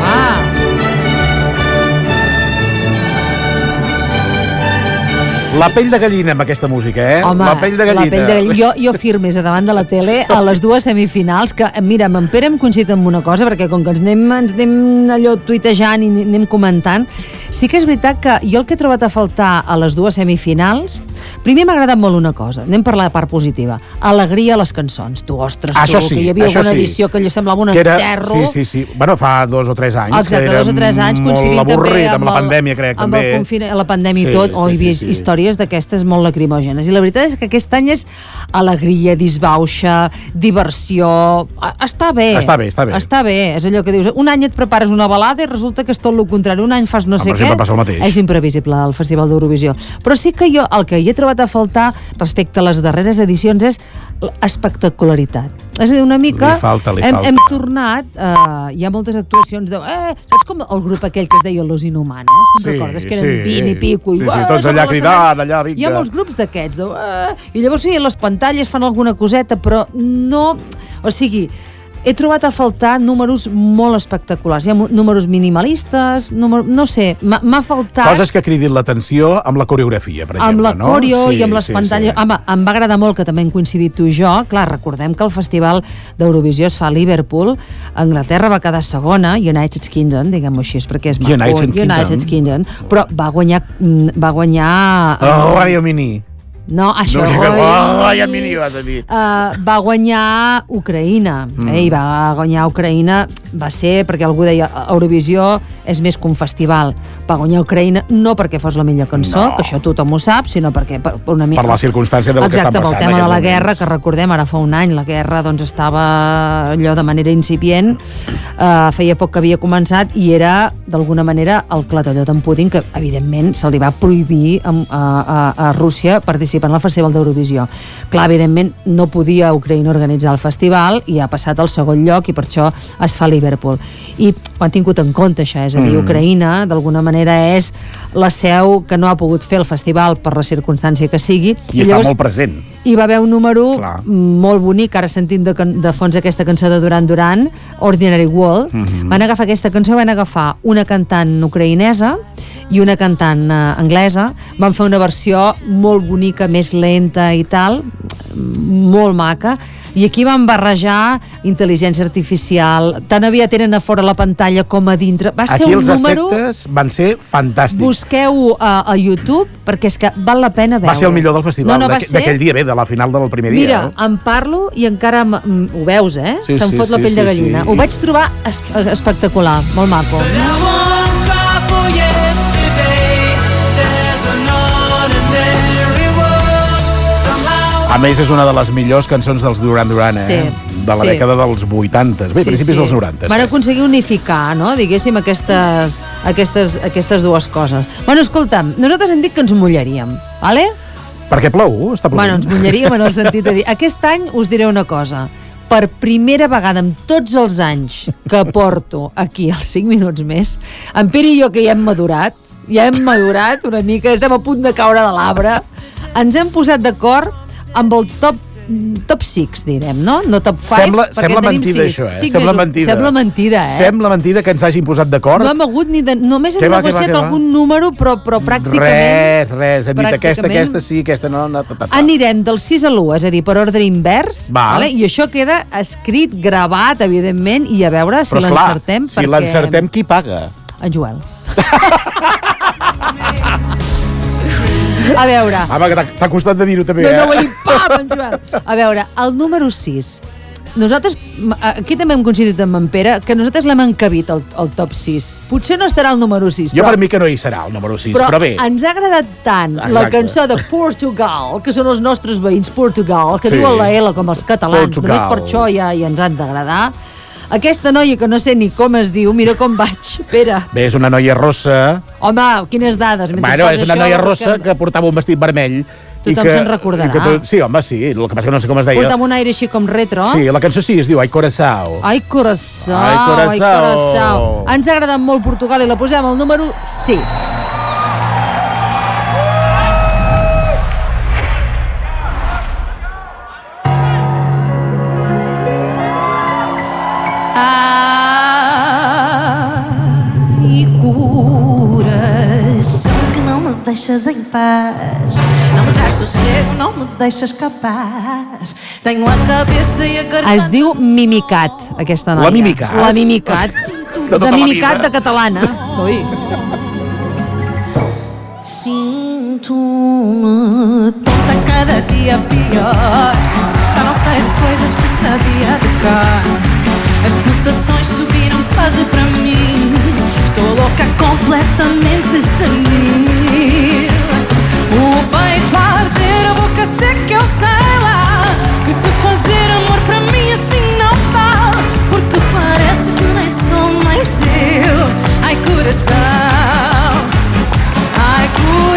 La pell de gallina amb aquesta música,
Home,
la pell de gallina.
Jo firmes davant de la tele a les dues semifinals, que, mira, amb en Pere hem coincidit en una cosa, perquè com que ens anem allò tuitejant i anem comentant, sí que és veritat que jo el que he trobat a faltar a les dues semifinals, primer m'ha agradat molt una cosa, anem per la part positiva, alegria a les cançons. Tu, ostres, que hi havia alguna edició que allò semblava un enterro.
Sí. Bueno, fa 2 o 3 anys.
Exacte, 2 o 3 anys, coincidint també
amb la pandèmia, crec, també.
Amb la pandèmia i tot, he vist històries d'aquestes molt lacrimògenes. I la veritat és que aquest any és alegria, disbauxa, diversió... Està bé. Està bé. És allò que dius, un any et prepares una balada i resulta que és tot el contrari. Un any fas no sé què. És imprevisible el Festival d'Eurovisió. Però sí que jo, el que hi he trobat a faltar respecte a les darreres edicions és espectacularitat. És a dir, una mica hem tornat, hi ha moltes actuacions de... saps com el grup aquell que es deia Los Inhumanos? Te'n recordes? Que eren 20 i pico.
Tots allà cridant, allà vinga.
Hi ha molts grups d'aquests. I llavors sí, les pantalles fan alguna coseta, però no... O sigui, he trobat a faltar números molt espectaculars. Hi ha números minimalistes, no sé, m'ha faltat...
Coses que cridin l'atenció amb la coreografia, per exemple,
amb la coreo i amb les pantalles. Home, em va agradar molt que també hem coincidit tu i jo. Clar, recordem que el Festival d'Eurovisió es fa a Liverpool, Anglaterra va quedar segona, United Kingdom, diguem-ho així, perquè és United Kingdom, però va guanyar
Radio Mini.
No, això va guanyar Ucraïna. I va guanyar Ucraïna, va ser perquè algú deia Eurovisió és més que un festival. Va guanyar Ucraïna no perquè fos la millor cançó, que això tothom ho sap, sinó perquè per
la circumstància del que està passant.
Exacte, pel tema de la guerra, que recordem, ara fa un any, la guerra doncs estava allò de manera incipient, feia poc que havia començat i era d'alguna manera el clatallot en Putin, que evidentment se li va prohibir a Rússia participar en el Festival d'Eurovisió. Clar, evidentment no podia Ucraïna organitzar el festival i ha passat al segon lloc i per això es fa a Liverpool. I ho han tingut en compte això, és a dir, Ucraïna d'alguna manera és la seu que no ha pogut fer el festival per la circumstància que sigui.
I està molt present.
Hi va haver un número molt bonic, ara sentint de fons aquesta cançó de Duran Duran, Ordinary World. Van agafar aquesta cançó, van agafar una cantant ucraïnesa i una cantant anglesa, van fer una versió molt bonica, més lenta i tal, molt maca, i aquí van barrejar intel·ligència artificial, tan aviat eren a fora la pantalla com a dintre. Va ser un número...
Aquí els efectes van ser fantàstics.
Busqueu a YouTube, perquè és que val la pena veure.
Va ser el millor del festival, d'aquell dia, de la final del primer dia.
Mira, en parlo i encara ho veus, se'm fot la pell de gallina. Ho vaig trobar espectacular, molt maco.
A més, és una de les millors cançons dels Duran Duran, de la dècada dels 80. Bé, principis dels 90.
Van aconseguir unificar, no?, diguéssim, aquestes dues coses. Bueno, escolta'm, nosaltres hem dit que ens mullaríem, vale?
Perquè plou, està plovent.
Bueno, ens mullaríem en el sentit de dir, aquest any us diré una cosa, per primera vegada en tots els anys que porto aquí als 5 minuts més, en Pere i jo, que ja hem madurat una mica, estem a punt de caure de l'arbre, ens hem posat d'acord amb el top 6, direm, no? No top 5,
sembla mentida, això, Sembla mentida, Sembla mentida que ens hagin posat d'acord.
No hem hagut només hem negociat algun número, però pràcticament...
Res. Hem dit aquesta sí, aquesta no.
Anirem del 6 a l'1, és a dir, per ordre invers, i això queda escrit, gravat, evidentment, i a veure si l'encertem.
Si l'encertem, qui paga?
En Joel. A veure...
Home, que t'ha costat de dir-ho també,
No ho he dit, en Joel. A veure, el número 6. Nosaltres, aquí també hem coincidit amb en Pere, que nosaltres l'hem encabit, el top 6. Potser no estarà el número 6,
Jo per mi que no hi serà el número 6, però bé.
Ens ha agradat tant la cançó de Portugal, que són els nostres veïns Portugal, que diuen la L com els catalans, només per això ja ens han d'agradar. Aquesta noia que no sé ni com es diu, mira com vaig, Pere.
Bé, és una noia rossa.
Home, quines dades.
Bueno, és una noia rossa que portava un vestit vermell.
Tothom se'n recordarà.
Sí, home, sí, el que passa que no sé com es deia.
Portava un aire així com retro.
Sí, la cançó sí, es diu Ai Coração.
Ai Coração. Ens ha agradat molt Portugal i la posem al número 6.
Deixas em paz, não me das sossego, não me deixas capaz. Tenho a cabeça e a garganta.
Es diu Mimicat, aquesta noia.
La Mimicat?
La Mimicat. De Mimicat de catalana. Ui.
Sinto-me tonta cada dia pior. Já não sei de coisas que sabia de cor. As pulsações subiram quase para mim. Estou louca completamente senil. O peito a arder, a boca seca, eu sei lá que te fazer amor para mim assim não dá. Porque parece que nem sou mais eu. Ai coração, ai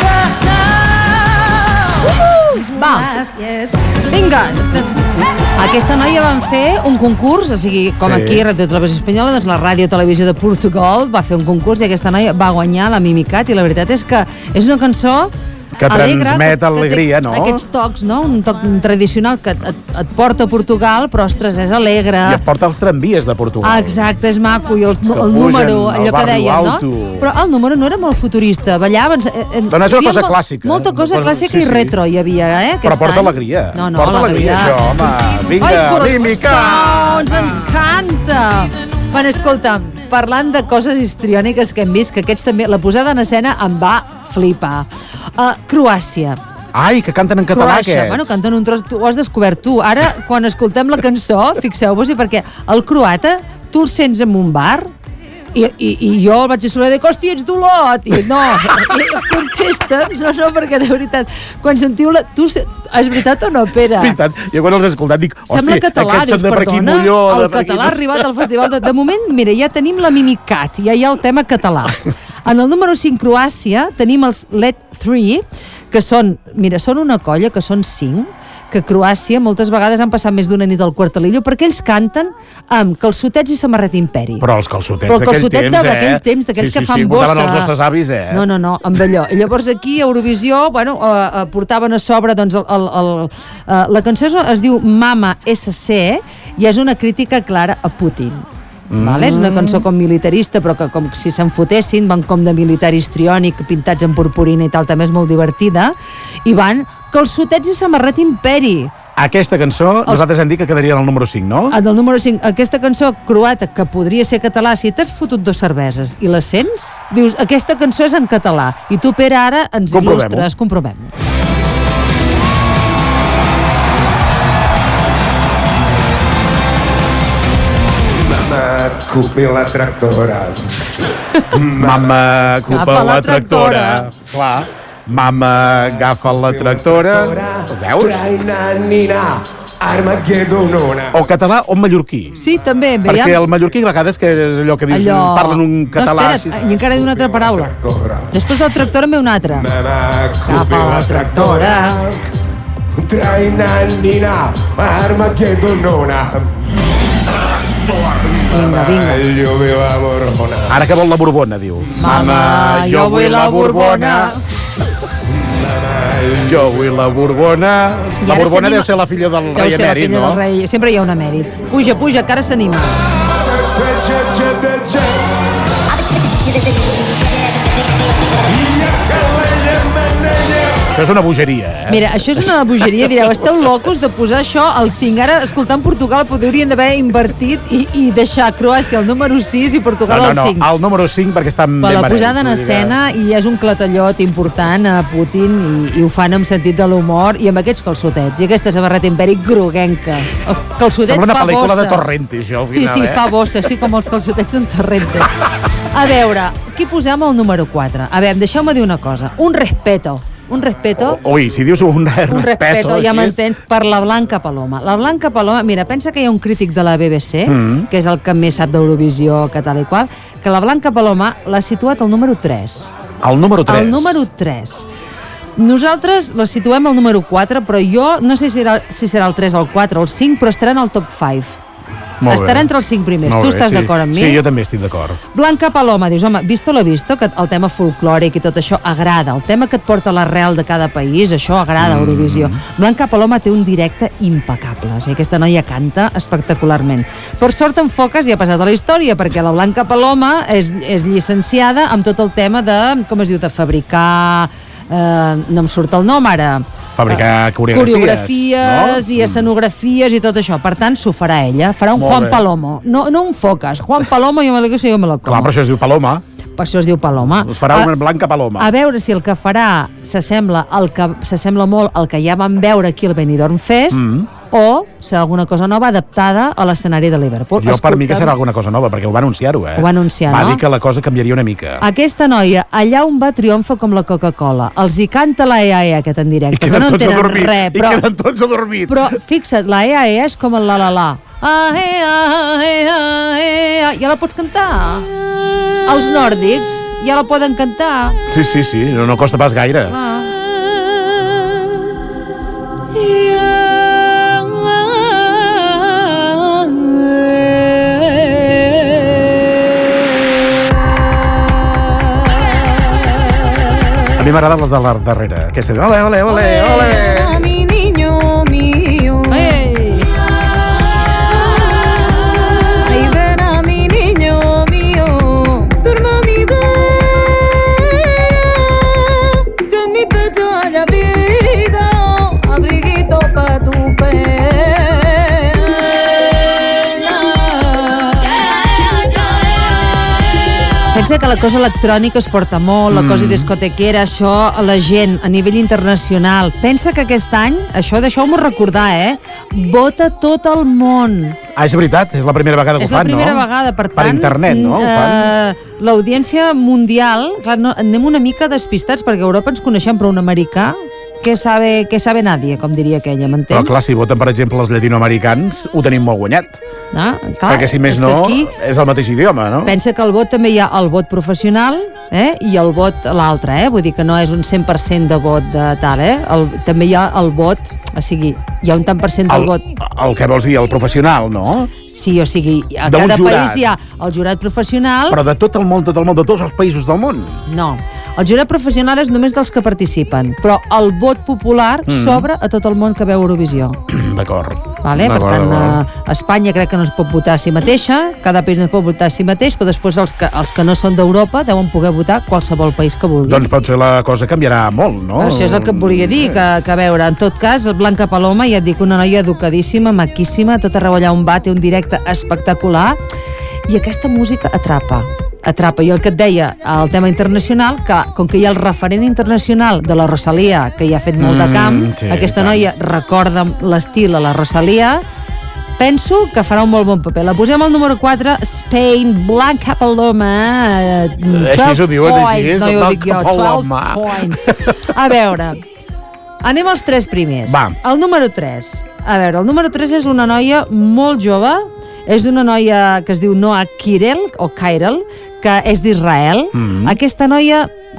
coração.
Va, vinga. Aquesta noia van fer un concurs, o sigui, com aquí, Radio Televisió Espanyola, doncs la Ràdio Televisió de Portugal va fer un concurs i aquesta noia va guanyar la Mimicat, i la veritat és que és una cançó
que transmet alegria, no?
Aquests tocs, no? Un toc tradicional que et porta a Portugal, però, ostres, és alegre.
I et porta als tramvies de Portugal.
Exacte, és maco. I el número, allò que deien, no? Però el número no era molt futurista. Ballaven...
Doncs és una cosa clàssica.
Molta cosa clàssica i retro hi havia,
Però porta alegria.
No,
porta alegria, això, home. Vinga, Mímica!
Ens encanta! Bueno, escolta, parlant de coses histriòniques que hem vist, que aquests també, la posada en escena em va flipar. Croàcia.
Ai, que canten en català, aquests.
Bueno, canten un tros, ho has descobert tu. Ara, quan escoltem la cançó, fixeu-vos-hi, perquè el croata, tu el sents en un bar, i jo el vaig saludar de hòstia, ets d'Olot, i no, contesta, no, perquè de veritat, quan sentiu la... Tu, és veritat o no, Pere?
És veritat, jo quan els he escoltat dic,
sembla català,
aquests
dius,
són de per aquí Molló.
El català ha arribat al festival. De moment, mira, ja tenim la Mimicat, ja hi ha el tema català. En el número 5, Croàcia, tenim els Let 3, que són, mira, són una colla, que són 5, que a Croàcia moltes vegades han passat més d'una nit al Quartelillo, perquè ells canten amb calçotets i samarreta Imperi.
Però els calçotets d'aquell temps,
d'aquells que fan bossa.
Portaven els nostres avis,
No, amb allò. I llavors aquí, a Eurovisió, portaven a sobre, doncs, la cançó es diu Mama SC, i és una crítica clara a Putin. Vale? És una cançó com militarista, però que com si se'n fotessin, van com de militar histriònic, pintats en purpurina i tal, també és molt divertida, i van calçotets i samarreta Imperi.
Aquesta cançó, nosaltres hem dit que quedaria en el número 5, no?
En el número 5, aquesta cançó croata, que podria ser català, si t'has fotut 2 cerveses i la sents, dius, aquesta cançó és en català, i tu, Pere, ara ens il·lustres, comprovem-ho.
Cupi la tractora.
Mama, cupa la tractora. Clar. Mama, agafa la tractora. Ho veus? O català o mallorquí.
Sí, també.
Perquè el mallorquí a vegades que és allò que dius, parlen un català...
No, espera't, i encara hi ha una altra paraula. Després del tractora en ve una altra.
Agafa la tractora. Trainandina, Armageddonona.
Vinga.
Jo vull la Borbona.
Ara que vol la Borbona, diu.
Mama, jo vull la Borbona.
Jo vull la Borbona. La Borbona deu ser la filla del rei emèrit, no?
Sempre hi ha un emèrit. Puja, que ara s'anima.
Això és una bogeria, eh?
Mira, això és una bogeria. Direu, esteu locos de posar això al 5. Ara, escoltant Portugal, podrien d'haver invertit i deixar Croàcia al número 6 i Portugal al 5.
No, al número 5 perquè estan ben
la
berencs.
posada en escena i és un clatellot important a Putin i ho fan amb sentit de l'humor i amb aquests calçotets i aquesta samarreta imperi groguenca. El calçotet fa bossa.
Sembla una pel·lícula de Torrente, això, al final,
Sí, fa bossa, així com els calçotets en Torrente. A veure, qui posem al número 4? A veure, deixeu-me dir una cosa. Un respeto.
Ui, si dius un respeto,
ja m'entens, per la Blanca Paloma. La Blanca Paloma, mira, pensa que hi ha un crític de la BBC, que és el que més sap d'Eurovisió, que tal i qual, que la Blanca Paloma l'ha situat al número 3.
Al número 3?
Al número 3. Nosaltres la situem al número 4, però jo no sé si serà el 3, el 4 o el 5, però estarà en el top 5. Estarà entre els 5 primers. Tu estàs d'acord amb mi?
Sí, jo també estic d'acord.
Blanca Paloma, dius, home, visto lo visto, que el tema folclòric i tot això agrada. El tema que et porta l'arrel de cada país, això agrada a Eurovisió. Blanca Paloma té un directe impecable. O sigui, aquesta noia canta espectacularment. Per sort en Foques ja ha passat a la història, perquè la Blanca Paloma és llicenciada amb tot el tema de, com es diu, de fabricar... no em surt el nom ara.
Fabricar
coreografies, no? I escenografies i tot això. Per tant, s'ho farà ella. Farà un Juan Palomo. No un Foques. Juan Palomo, jo me la como.
Clar, però això es diu Paloma.
Per això es diu Paloma.
Es farà una Blanca Paloma.
A veure si el que farà s'assembla molt al que ja vam veure aquí al Benidorm Fest, o serà alguna cosa nova adaptada a l'escenari de Liverpool.
Jo per mi que serà alguna cosa nova, perquè ho va anunciar-ho,
Ho va anunciar,
va
no?
dir que la cosa canviaria una mica.
Aquesta noia, allà on va, triomfa com la Coca-Cola. Els hi canta la EAE aquest en directe, que no entenen res.
I queden tots adormits.
Però fixa't, la EAE és com el la-la-la. Ja la pots cantar? Els nòrdics ja la poden cantar.
Sí, no costa pas gaire. A mi m'agraden les de la darrere. Aquesta de ole, ole, ole, ole.
Mi niño mío. Ay, ven a mi niño mío. Duerma mi bebé. Que en mi pecho haya abrigo. Abriguito pa' tu pena.
Pensa que la cosa electrònica es porta molt, la cosa discotequera, això, la gent a nivell internacional. Pensa que aquest any, això deixeu-m'ho recordar, vota tot el món.
És veritat, és la primera vegada que ho fan, no?
És la primera vegada, per tant...
Per internet, no?
L'audiència mundial, clar, anem una mica despistats, perquè a Europa ens coneixem, però un americà... Què sabe nadie, com diria aquella, m'entens?
Però clar, si voten, per exemple, els llatinoamericans, ho tenim molt guanyat.
Clar,
perquè si més no, és el mateix idioma, no?
Pensa que al vot també hi ha el vot professional i el vot l'altre, vull dir que no és un 100% de vot de tal, també hi ha el vot, o sigui, hi ha un tant per cent del vot.
El que vols dir, el professional, no?
Sí, o sigui, a cada país hi ha el jurat professional...
Però de tot el món, de tots els països del món?
No, el jurat professional és només dels que participen, però el vot popular s'obre a tot el món que veu Eurovisió.
D'acord.
Per tant, Espanya crec que no es pot votar a si mateixa, cada país no es pot votar a si mateix, però després els que no són d'Europa deuen poder votar qualsevol país que vulgui.
Doncs potser la cosa canviarà molt, no?
Això és el que et volia dir, que a veure, en tot cas, Blanca Paloma, ja et dic, una noia educadíssima, maquíssima, tot arreu allà on va, té un directe espectacular, i aquesta música atrapa. I el que et deia, el tema internacional, que com que hi ha el referent internacional de la Rosalía, que ja ha fet molt de camp, aquesta noia recorda l'estil a la Rosalía, penso que farà un molt bon paper. La posem al número 4, Spain, Blanca Paloma, 12 points, no ho dic jo, 12 points. A veure, anem als 3 primers.
Va.
El número 3. A veure, el número 3 és una noia molt jove, és una noia que es diu Noa Kirel, que és d'Israel. Aquesta noia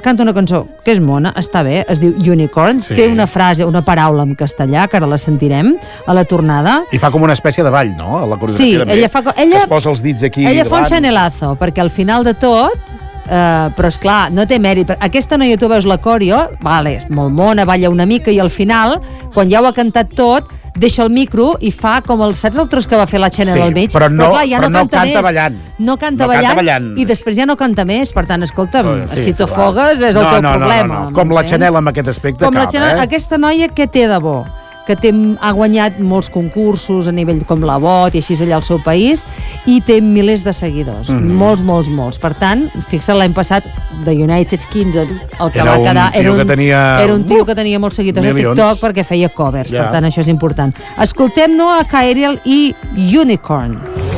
canta una cançó que és mona, està bé, es diu Unicorn, té una frase, una paraula en castellà, que ara la sentirem a la tornada.
I fa com una espècie de ball, no? A la coreografia també. Ella es posa els dits aquí.
Ella fa un chanelazo, perquè al final de tot, però esclar, no té mèrit. Aquesta noia, tu veus la coreo, vale, és molt mona, balla una mica, i al final, quan ja ho ha cantat tot, deixa el micro i fa com el... Saps el tros que va fer la Chanel al mig?
Però clar,
ja no canta
ballant.
No canta ballant i després ja no canta més. Per tant, escolta'm, si t'ofogues és el teu problema.
Com la Chanel amb aquest aspecte cap,
Aquesta noia, què té de bo? Que ha guanyat molts concursos a nivell com la Vot i així allà al seu país, i té milers de seguidors, molts. Per tant, fixa't, l'any passat The United Kingdom, el que va quedar era un tio que tenia molts seguidors a TikTok perquè feia covers, per tant això és important. Escoltem Noah Kairiel i Unicorn.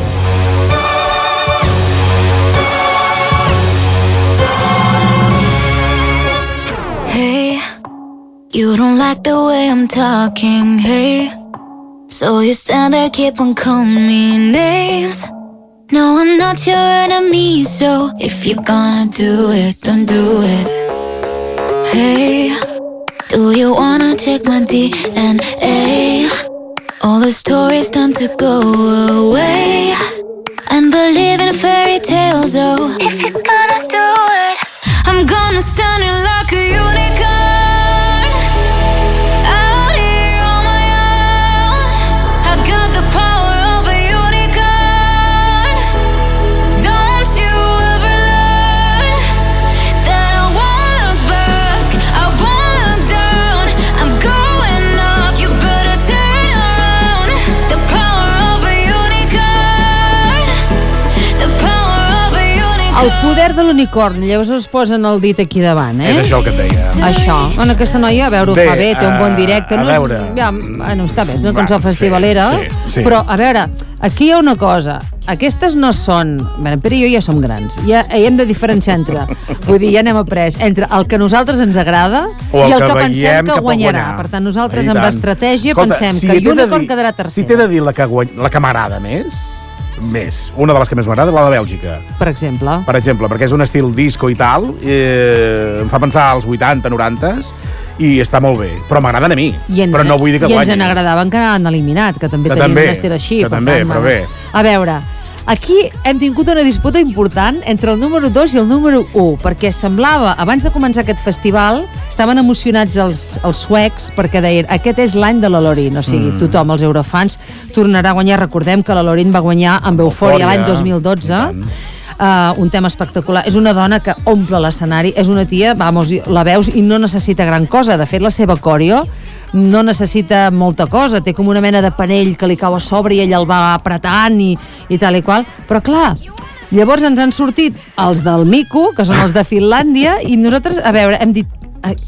You don't like the way I'm talking, hey? So you stand there, keep on calling me names. No, I'm not your enemy, so if you're gonna do it, don't do it. Hey, do you wanna check my DNA? All the stories time to go away and believe in fairy tales, oh. If you're gonna do it, I'm gonna stand in like a unicorn.
El poder de l'unicorn, llavors es posen el dit aquí davant,
És això el que et deia.
Això. Bueno, aquesta noia, a veure, ho fa bé, té un bon directe.
A veure.
Està bé, és una cançó festivalera, però, a veure, aquí hi ha una cosa. Aquestes no són... Pere i jo ja som grans. Ja hem de diferenciar entre... Vull dir, ja n'hem après. Entre el que a nosaltres ens agrada i el que pensem que guanyarà. Per tant, nosaltres amb estratègia pensem que Unicorn quedarà tercer.
Si t'he de dir la que m'agrada més, una de les que més m'agrada és la de Bèlgica.
Per exemple,
perquè és un estil disco i tal, em fa pensar als 80, 90s, i està molt bé, però m'agraden a mi, però no vull dir que guanyi.
I ens n'agradaven que han eliminat, que també tenien un estil així.
Que també, però bé.
A veure, aquí hem tingut una disputa important entre el número 2 i el número 1, perquè semblava, abans de començar aquest festival, estaven emocionats els suecs perquè deien, aquest és l'any de la Loreen, o sigui, tothom, els eurofans, tornarà a guanyar. Recordem que la Loreen va guanyar amb Eufòria l'any 2012, un tema espectacular. És una dona que omple l'escenari, és una tia, la veus i no necessita gran cosa. De fet, la seva coreo no necessita molta cosa, té com una mena de panell que li cau a sobre i ella el va apretant i tal i qual, però clar, llavors ens han sortit els del Mico, que són els de Finlàndia, i nosaltres, a veure, hem dit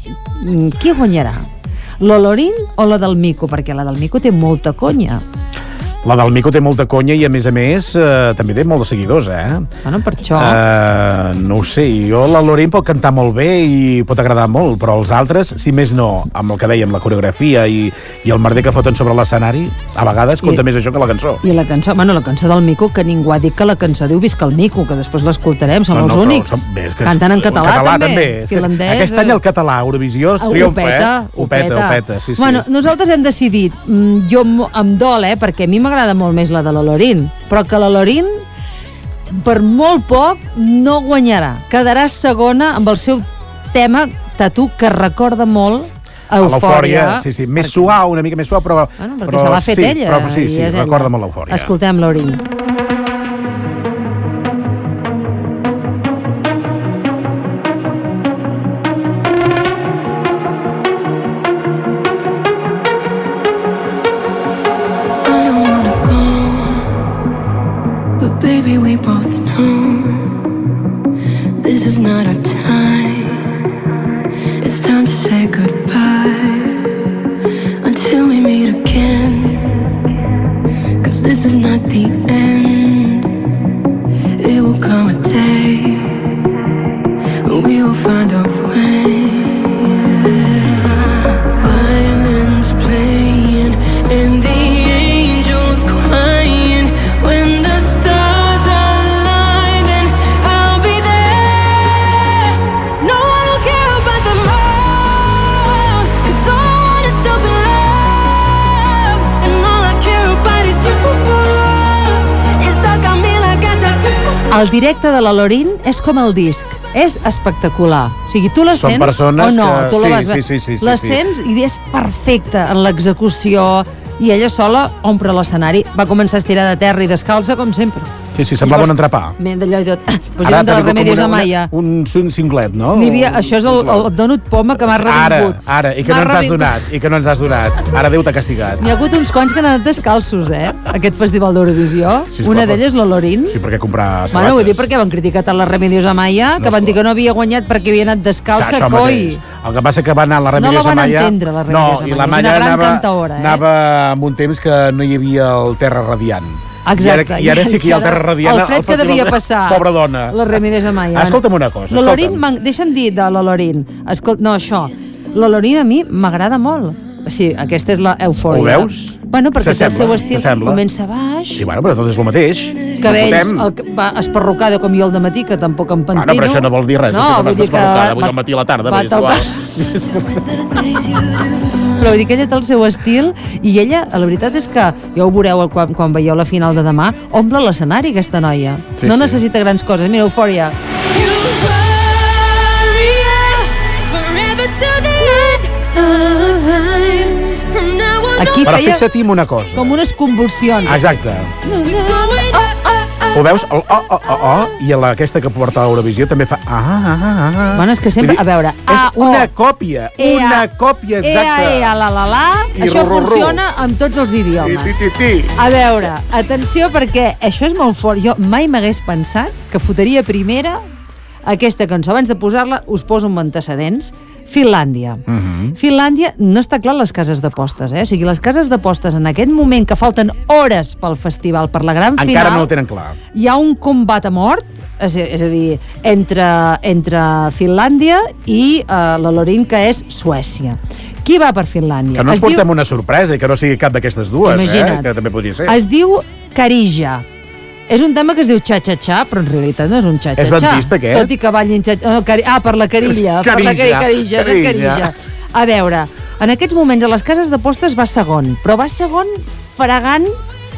qui guanyarà? La Loreen o la del Mico? Perquè la del Mico té molta conya.
La del Mico té molta conya i, a més, també té molts de seguidors,
Bueno, per això.
No ho sé, la Loreen pot cantar molt bé i pot agradar molt, però els altres, si més no, amb el que dèiem, la coreografia i el merder que foten sobre l'escenari, a vegades compta més això que la cançó.
I la cançó del Mico, que ningú ha dit que la cançó diu Visca el Mico, que després l'escoltarem, som els únics. Canten en català també.
Aquest any el català, Eurovisió, triomfa, ho peta.
Bueno, nosaltres hem decidit, jo em dol, perquè a mi m'agrada molt més la de la Loreen, però que la Loreen per molt poc no guanyarà, quedarà segona amb el seu tema Tatu, que recorda molt a Eufòria.
Sí, més suau, una mica més suau, però
perquè se l'ha fet ella.
Però sí, recorda molt l'Eufòria.
Escoltem Loreen.
Baby, we both know this is not our time. It's time to say goodbye until we meet again. 'Cause this is not the end. It will come a day when we will find a way. Violins playing and the angels crying when the stars align, and I'll be there. No one will care.
El directe de la Lorin és com el disc, és espectacular. O sigui, tu la sents o no? Tu la vas veure. La sents i és perfecta en l'execució i ella sola omple l'escenari. Va començar a estirar de terra i descalça, com sempre.
Sí, semblava un entrepà.
D'allò i tot. Pues diuen de les Remedios Amaya.
Un cinglet, no?
Això és el donut poma que m'ha revingut.
Ara, i que no ens has donat. Ara Déu t'ha castigat.
N'hi ha hagut uns quants que han anat descalços, aquest festival d'Eurovisió. Una d'elles, la Lorin.
Sí, perquè comprar sabates.
Bueno, vull dir perquè van criticar tant les Remedios Amaya, que van dir que no havia guanyat perquè havia anat descalça, coi.
El que passa que va anar a la Remedios Amaya...
No la van entendre, la Remedios Amaya.
És una gran cantaora, anava amb un temps que no hi havia el Terra Radiant.
Exacte.
I ara sí que hi ha el Terra Radiant.
El fred que devia passar.
Pobra dona.
La Remedios Amaya.
Escolta'm una cosa.
La Lorin, deixa'm dir de la Lorin. No, això. La Lorin a mi m'agrada molt. Sí, aquesta és la Eufòria.
Ho veus?
Bueno, perquè té el seu estil. Comença baix.
Sí, bueno, però tot és el mateix.
Cabells esparrucada com jo al dematí, que tampoc em pentino.
Bueno, però això no vol dir res.
No, vull dir que...
Avui al matí a la tarda.
Però vull dir que ella té el seu estil i ella, la veritat és que ja ho veureu quan veieu la final de demà, omple l'escenari aquesta noia. No necessita grans coses. Mira, Eufòria. Aquí feia
una cosa.
Com unes convulsions.
Exacte. Ho veus? I aquesta que porta a Eurovisió també fa...
Bueno, és que sempre... A veure...
És una còpia exacta.
Això funciona amb tots els idiomes. A veure, atenció, perquè això és molt fort. Jo mai m'hagués pensat que fotria primera aquesta cançó. Abans de posar-la, us poso amb antecedents. Finlàndia. Finlàndia no està clar les cases d'apostes, O sigui, les cases d'apostes en aquest moment que falten hores pel festival, per la gran final...
Encara no ho tenen clar.
Hi ha un combat a mort, és a dir, entre Finlàndia i la Lorin, que és Suècia. Qui va per Finlàndia?
Que no ens portem una sorpresa i que no sigui cap d'aquestes dues, que també podria ser.
Es diu Karija. És un tema que es diu xa-xa-xa, però en realitat no és un xa-xa-xa.
És dentista, què?
Tot i que ballin xa-xa... per la Carilla. Per la Carilla. A veure, en aquests moments a les cases d'apostes va segon, però va segon fregant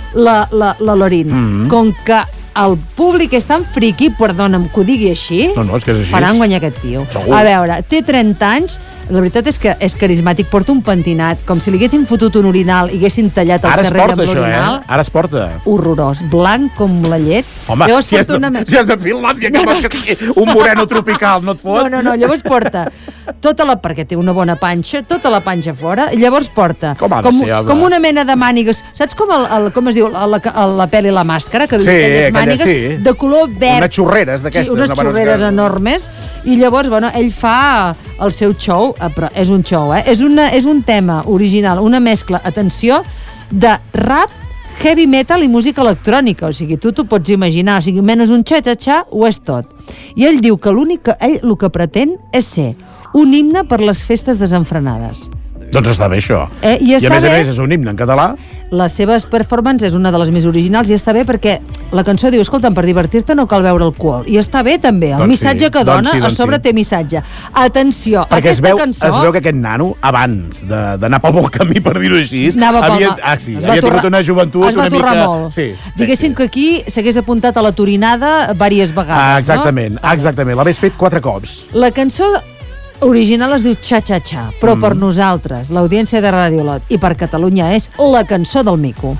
la Lorin. Com que el públic és tan friqui, perdona'm que ho digui així,
és que és així.
Faran guanyar aquest tio.
Segur.
A veure, té 30 anys, la veritat és que és carismàtic, porta un pentinat, com si li haguessin fotut un orinal i haguessin tallat el serrell amb l'orinal.
Ara es porta.
Horrorós, blanc com la llet.
Home, si és de Finlàndia, que vols que tingui un moreno tropical, no et fot?
No, llavors porta perquè té una bona panxa, tota la panxa fora, i llavors porta com una mena de mànigues. Saps com es diu la pel·li La Màscara, que duia aquelles mànigues de color verd?
Unes xurreres d'aquestes.
Sí, unes xurreres enormes. I llavors, ell fa el seu show, però és un show, És un tema original, una mescla, atenció, de rap, heavy metal i música electrònica. O sigui, tu t'ho pots imaginar. O sigui, menys un xa-xa-xa, ho és tot. I ell diu que ell el que pretén és ser un himne per les festes desenfrenades.
Doncs està bé, això.
I a més
és un himne en català.
Les seves performances és una de les més originals i està bé perquè la cançó diu, escolta'm, per divertir-te no cal beure alcohol. I està bé també, el missatge que dona a sobre té missatge. Atenció, aquesta cançó...
Es veu que aquest nano, abans d'anar pel bon camí, per dir-ho així, havia tingut una joventut una mica...
Es va torrar molt. Diguéssim que aquí s'hagués apuntat a la turinada diverses vegades,
exactament. L'hagués fet 4 cops.
La cançó original es diu Xa-Xa-Xa, però per nosaltres, l'audiència de Ràdio Lot i per Catalunya és la cançó del mico.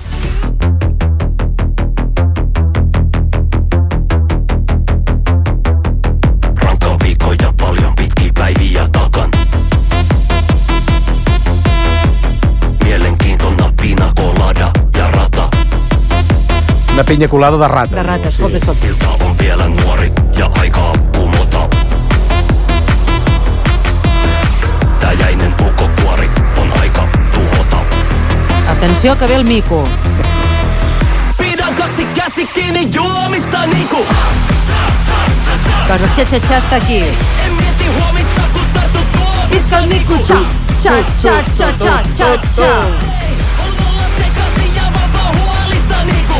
Rankaviikkoja paljon pitkiä päiviä takan. Mielenkiintona pina colada ja rata.
Una pinya colada de rata.
De rata, escolta.
Ilta on vielä nuori ja aikaa kumota. Jäinen pukokuori on aika tuhota.
Atenció que ve el mico.
Pidän 2 käsi kiinni juomista niinku.
Cosa xa-xa-xa està aquí.
En mieti huomista kun tartu tuomista.
Visca el mico, xa-xa-xa-xa-xa-xa.
On olla sekaisin ja vapa huolista niinku.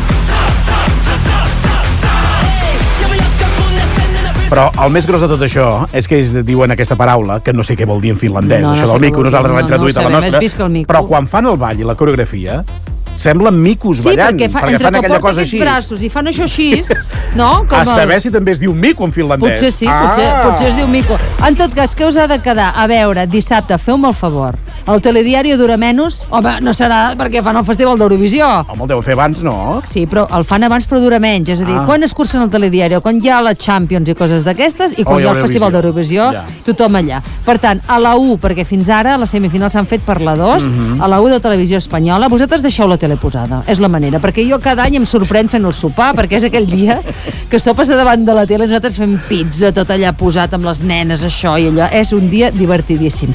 Però el més gros de tot això és que ells diuen aquesta paraula, que no sé què vol dir en finlandès, això del mico, nosaltres l'hem traduït a la nostra, però quan fan el ball i la coreografia, Semblen micos ballant,
perquè
fan aquella cosa així.
Sí, perquè entre que porta aquests braços i fan això així, no?
A saber si també es diu mico en finlandès.
Potser sí, potser es diu mico. En tot cas, què us ha de quedar? A veure, dissabte, feu-me el favor. El telediario dura menys? Home, no serà perquè fan el Festival d'Eurovisió.
Home, el deu fer abans, no?
Sí, però el fan abans però dura menys. És a dir, quan es cursen el telediario? Quan hi ha la Champions i coses d'aquestes, i quan hi ha el Festival d'Eurovisió, tothom allà. Per tant, a la 1, perquè fins ara les semifinals s'han fet per la 2, a la 1 de Televisió Espanyola, vosaltres deixeu la tele posada. És la manera, perquè jo cada any em sorprèn fent el sopar, perquè és aquell dia que sopes a davant de la tele i nosaltres fem pizza, tot allà posat amb les nenes, això i allò. És un dia divertidíssim.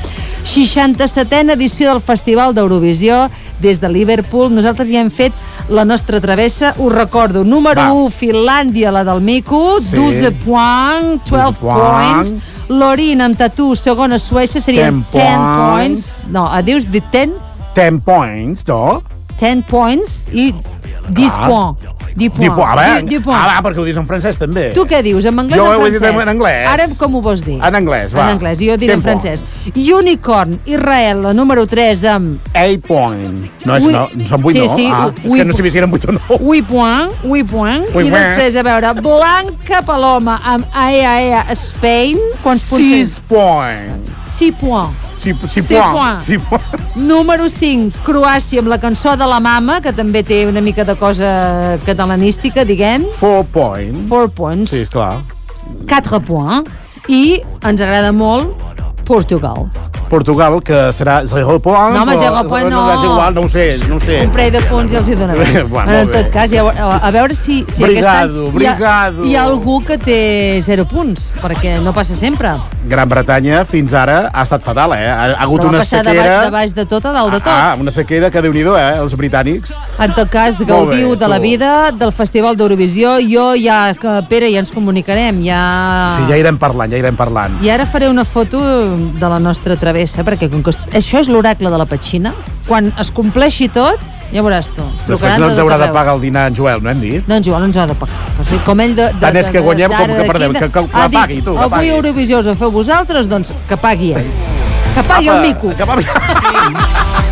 67a edició del Festival d'Eurovisió des de Liverpool. Nosaltres ja hem fet la nostra travessa, us recordo, número 1, Finlàndia, la del Mico, 12 points, 12 points. Lorin amb tatu, segona Suècia, serien 10 points. No, dius 10?
10 points, no?
10 points i 10 points. 10 points.
Va, perquè ho dius en francès també.
Tu què dius, en anglès o en francès?
Jo ho he dit en anglès.
Ara com ho vols dir?
En anglès, va.
En anglès, jo ho diré en francès. Unicorn, Israel, la número 3 amb...
8 points. No, són 8, no?
Sí,
és que no sé si eren 8 o no.
8 points. I després, a veure, Blanca Paloma amb AEA Spain. Quants punts?
6 points.
6 points.
6 points.
Número 5, Croàcia amb la cançó de la mama, que també té una mica de cosa catalanística, diguem.
4 points.
4 points.
Sí, clar.
4 points. I ens agrada molt Portugal.
Portugal, que serà 0 points.
No, home, 0 points no.
És igual, no ho sé.
Un parell de punts i els hi donarem. En tot cas, a veure si aquest any hi ha algú que té 0 punts, perquè no passa sempre.
Gran Bretanya fins ara ha estat fatal, Ha hagut una sequera...
Però va passar de baix de tot a dalt de tot.
Una sequera que Déu-n'hi-do, els britànics.
En tot cas, gaudiu de la vida, del Festival d'Eurovisió. Jo ja, Pere, ja ens comunicarem.
Sí, ja irem parlant.
I ara faré una foto de la nostra travessa, perquè com que això és l'oracle de la petxina, quan es compleixi tot, ja veuràs tu.
Després no ens haurà de pagar el dinar en Joel, no hem dit?
No, en Joel no ens ha de pagar. O sigui, com ell
tant és que guanyem com que perdem, que la pagui tu.
Avui Eurovisió us ho feu vosaltres, doncs que pagui ell. Que pagui el mico.
Que pagui...